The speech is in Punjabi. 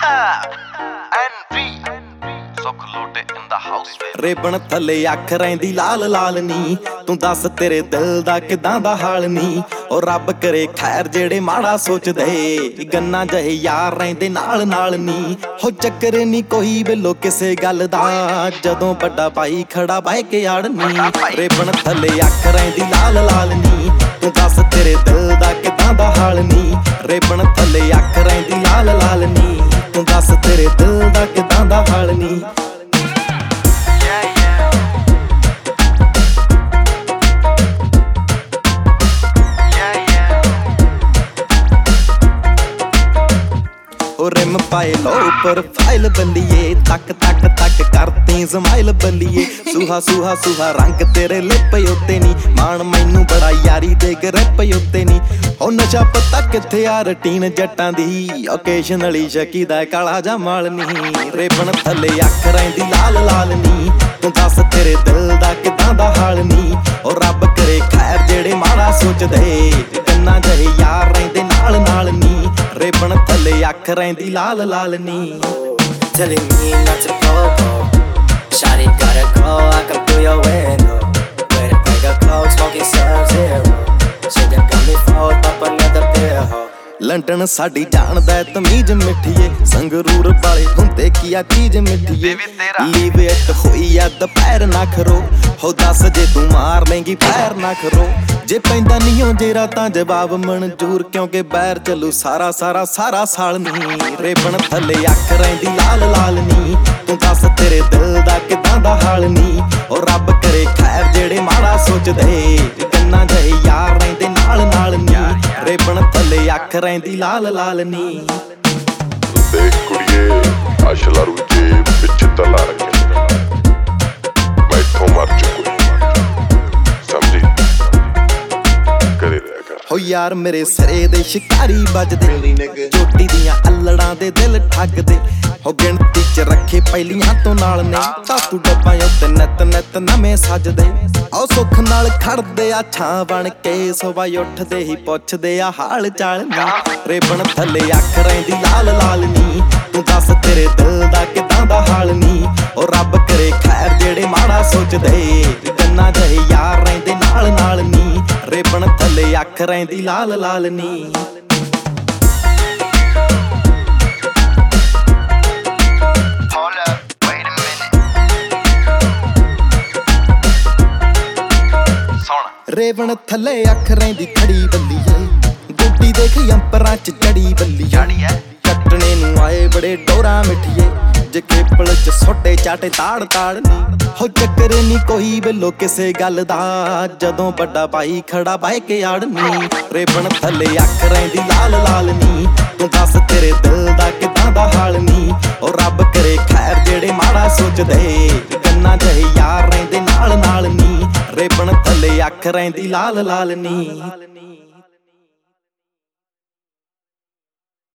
ਸੁੱਖ ਲੋਟੇ in the house ਰੇਬਣ ਥੱਲੇ ਅੱਖ ਰਹਿੰਦੀ ਲਾਲ ਲਾਲ ਨੀ ਤੂੰ ਦੱਸ ਤੇਰੇ ਦਿਲ ਦਾ ਕਿਦਾਂ ਦਾ ਹਾਲ ਨੀ ਉਹ ਰੱਬ ਕਰੇ ਖੈਰ ਜਿਹੜੇ ਮਾੜਾ ਸੋਚਦੇ ਗੰਨਾ ਜਹੇ ਯਾਰ ਰਹਿੰਦੇ ਨਾਲ ਨਾਲ ਨੀ ਹੋ ਚੱਕਰ ਨੀ ਕੋਈ ਬਿੱਲੋ ਕਿਸੇ ਗੱਲ ਦਾ ਜਦੋਂ ਵੱਡਾ ਭਾਈ ਖੜਾ ਬਹਿ ਕੇ ਆੜਨੀ ਰੇਬਣ ਥੱਲੇ ਅੱਖ ਰਹਿੰਦੀ ਲਾਲ ਲਾਲ ਨੀ ਤੂੰ ਦੱਸ ਤੇਰੇ ਦਿਲ ਦਾ ਕਿਦਾਂ ਦਾ ਹਾਲ ਨੀ ਰੇਬਣ ਥੱਲੇ ਅੱਖ ਰਹਿੰਦੀ ਲਾਲ ਲਾਲ ਨੀ ਤੂੰ ਦੱਸ ਤੇਰੇ ਦਿਲ ਦਾ ਕਿਦਾਂ ਦਾ ਹਾਲ ਨੀ रिम पाए लो प्रोफाइल बल्लिए तक तक तक करती स्माइल बल्लिए सुहा सुहा सुहा रंग तेरे लिप उत्ते नी मान मैनू बड़ा यारी दे ग्रिप उत्ते नी ओ नशा पता किथे आ रटीन जट्टां दी ओकेशनली शकी दा काला जा माल नी रेबण थल्ले अख रहिंदी लाल लाल नी तू दस तेरे दिल दा किदां दा हाल नी ओ रब करे खैर जेड़े माड़ा सोचदे गन्ना जहे यार रहिंदे नाल नाल नी रेबण थल्ले अख रहिंदी लाल लाल नी telling me not to go. Shawty gotta go, I come through your window. With a bag of coke, smoking Sub-Zero. Shit that got me fold up another pill. London ਸਾਡੀ ਜਾਣਦਾ ਤਮੀਜ਼ ਮਿੱਠੀਏ ਸੰਗਰੂਰ ਵਾਲੇ ਹੁੰਦੇ ਕੀ ਆ ਚੀਜ਼ ਮਿੱਠੀਏ ਲੀਵ ਇਟ ਹੋਈ ਆ ਦੁਪਹਿਰ ਨਾ ਖਰੋ ਹੋ ਦੱਸ ਜੇ ਤੂੰ ਮਾਰ ਲੇਂਗੀ ਪੈਰ ਨਾ ਖਰੋ ਜੇ ਪੈਂਦਾ ਨਹੀਂ ਹੋ ਜੇਰਾ ਤਾਂ ਜਵਾਬ ਮਨਜ਼ੂਰ ਕਿਉਂਕਿ ਬੈਰ ਚੱਲੂ ਸਾਰਾ ਸਾਰਾ ਸਾਰਾ ਸਾਲ ਨਹੀਂ ਰੇਬਣ ਥੱਲੇ ਅੱਖ ਰਹਿੰਦੀ ਲਾਲ ਲਾਲ ਨੀ ਤੂੰ ਦੱਸ ਤੇਰੇ ਦਿਲ ਦਾ ਕਿਦਾਂ ਦਾ ਹਾਲ ਨੀ ਉਹ ਰੱਬ ਕਰੇ ਖੈਰ ਜਿਹੜੇ ਮਾੜਾ ਸੋਚਦੇ ਗੰਨਾ ਜਹੇ ਯਾਰ ਰਹਿੰਦੇ ਨਾਲ ਨਾਲ ਨੀ ਰੇਬਣ ਥੱਲੇ ਅੱਖ ਰਹਿੰਦੀ ਲਾਲ ਲਾਲ ਨੀ ਦੇਖ ਕੁੜੀਏ ਅਸ਼ਲਾ ਰੂਜੇ ਵਿੱਚ ਤਲਾ ਰੱਖਿਆ ਮੈਥੋਂ ਮਰ ਚੁੱਕੀ ਸਮਝੀ ਕਰੇ ਰਿਹਾ ਕਰ ਹੋ ਯਾਰ ਮੇਰੇ ਸਿਰੇ ਦੇ ਸ਼ਿਕਾਰੀ ਵੱਜਦੇ ਚੋਟੀ ਦੀਆਂ ਅਲੜਾਂ ਦੇ ਦਿਲ ਠੱਗਦੇ ਹੋ ਗਿਣਤੀ ਚ ਰੱਖੇ ਪਹਿਲੀਆਂ ਤੋਂ ਨਾਲ ਨੇ ਤਾਤੂ ਡੱਬਾਂ ਉੱਤੇ ਨਿੱਤ ਨਿੱਤ ਨਵੇਂ ਸੱਜਦੇ ਆਓ ਸੁੱਖ ਨਾਲ ਖੜਦੇ ਆ ਛਾਂ ਬਣ ਕੇ ਸਵੇਰ ਉੱਠਦੇ ਹੀ ਪੁੱਛਦੇ ਆ ਹਾਲ ਚਾਲ ਨੀ ਰੇਬਣ ਥੱਲੇ ਅੱਖ ਰਹਿੰਦੀ ਲਾਲ ਲਾਲ ਨੀ ਤੂੰ ਦੱਸ ਤੇਰੇ ਦਿਲ ਦਾ ਕਿਦਾਂ ਦਾ ਹਾਲ ਨੀ ਉਹ ਰੱਬ ਕਰੇ ਖੈਰ ਜਿਹੜੇ ਮਾੜਾ ਸੋਚਦੇ ਗੰਨਾ ਜਹੇ ਯਾਰ ਰਹਿੰਦੇ ਨਾਲ ਨਾਲ ਨੀ ਰੇਬਣ ਥੱਲੇ ਅੱਖ ਰਹਿੰਦੀ ਲਾਲ ਲਾਲ ਨੀ ਰੇਵਣ ਥੱਲੇ ਅੱਖ ਰਹਿੰਦੀ ਖੜੀ ਬੱਲੀਏ ਗੋਡੀ ਦੇਖ ਅੰਪਰਾਂ ਚ ਜੜੀ ਬੱਲੀਏ ਕੱਟਣੇ ਨੂੰ ਆਏ ਬੜੇ ਡੋਰਾ ਮਿੱਠੀਏ ਜੇ ਕੇਪਲ ਚ ਛੋਟੇ ਚਾਟੇ ਤਾੜ ਤਾੜ ਨੀ ਹੋ ਚੱਕਰ ਨੀ ਕੋਈ ਬਿੱਲੋ ਕਿਸੇ ਗੱਲ ਦਾ ਜਦੋਂ ਵੱਡਾ ਭਾਈ ਖੜਾ ਬਹਿ ਕੇ ਆੜਨੀ ਰੇਵਣ ਥੱਲੇ ਅੱਖ ਰਹਿੰਦੀ ਲਾਲ ਲਾਲ ਨੀ ਤੂੰ ਦੱਸ ਤੇਰੇ ਦਿਲ ਦਾ ਕਿਦਾਂ ਦਾ ਹਾਲ ਨੀ ਉਹ ਰੱਬ ਕਰੇ ਖੈਰ ਜਿਹੜੇ ਮਾੜਾ ਸੋਚਦੇ ਗੰਨਾ ਜਹੇ ਯਾਰ ਰਹਿੰਦੇ ਨਾਲ ਨਾਲ ਨੀ ਰੇਬਣ ਥੱਲੇ ਅੱਖ ਰਹਿੰਦੀ ਲਾਲ ਲਾਲ ਨੀ